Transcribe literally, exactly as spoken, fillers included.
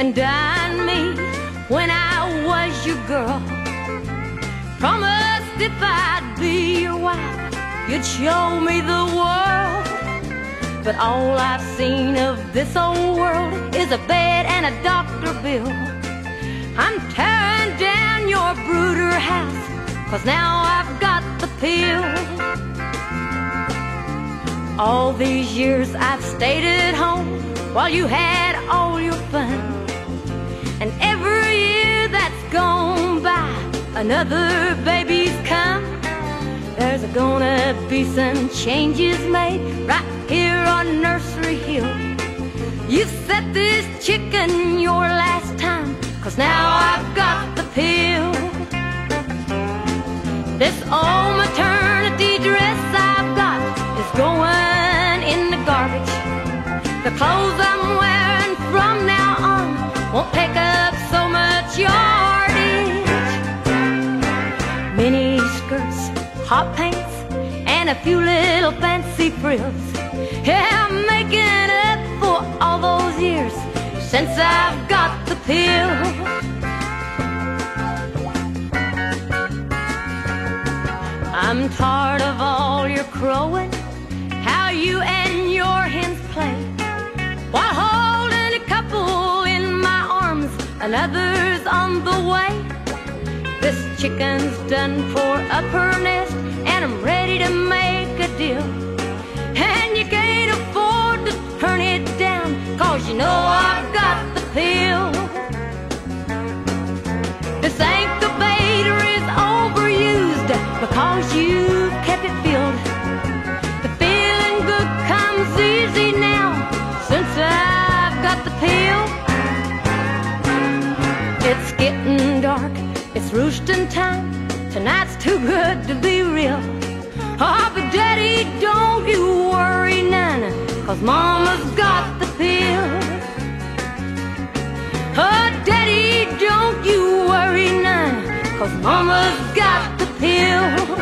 and dine me when I was your girl. Promised if I'd be your wife, you'd show me the world. But all I've seen of this old world is a bed and a doctor bill. I'm tearing down your brooder house, 'cause now I've got the pill. All these years I've stayed at home while you had all your fun. And every year that's gone by, another baby's come. There's gonna be some changes made right here on Nursery Hill. You've set this chicken your last time, 'cause now I've got the pill. This old maternity dress I've got is going in the garbage. The clothes I'm wearing from now on won't take up so much yardage. Mini skirts, hot pants, and a few little fancy frills. Yeah, I'm making up for all those years since I've got the pill. I'm tired of all your crowing, how you and your hens play, while holding a couple in my arms, another's on the way. This chicken's done for up her nest, and I'm ready to make a deal. And you can't afford to turn it down, 'cause you know I've got the pill. This incubator is overused because you've kept it filled. The feeling good comes easy now since I've got the pill. It's getting dark, it's roosting time. Tonight's too good to be real. Oh, but Daddy, don't you worry none, 'cause Mama's got the pill. Oh, Daddy, don't you worry none, 'cause Mama's got the pill.